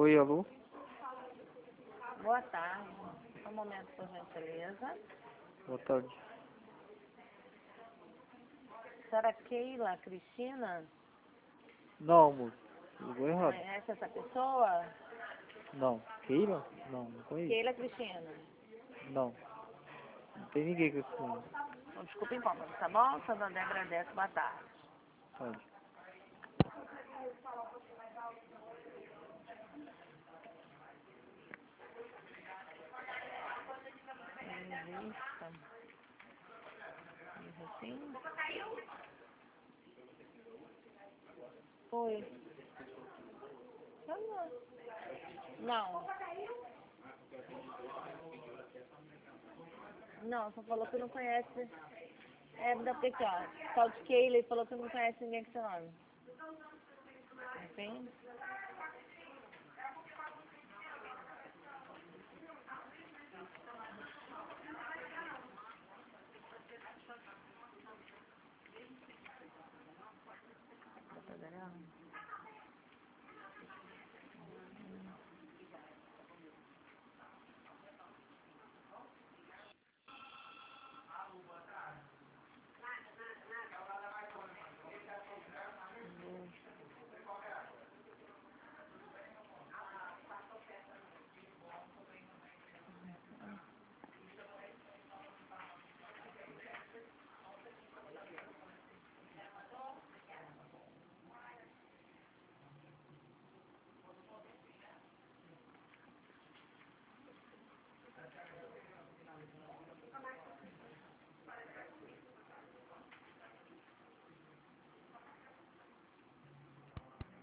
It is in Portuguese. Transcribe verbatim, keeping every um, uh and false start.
Oi, alô? Boa tarde. Um momento, por gentileza. Boa tarde. Senhora Keila Cristina? Não, moço. Ligou errado. Conhece essa pessoa? Não. Keila? Não, não conheço. Keila Cristina. Não. Não tem ninguém com esse nome. Então, desculpa o incômodo, tá bom? Santander agradece. Boa tarde. Pode. Revista. Isso assim? Oi. Não. Não. Não, só falou que não conhece. É, da aqui, ó. Tal de Keila e falou que não conhece ninguém com seu nome. Enfim. Tá federal?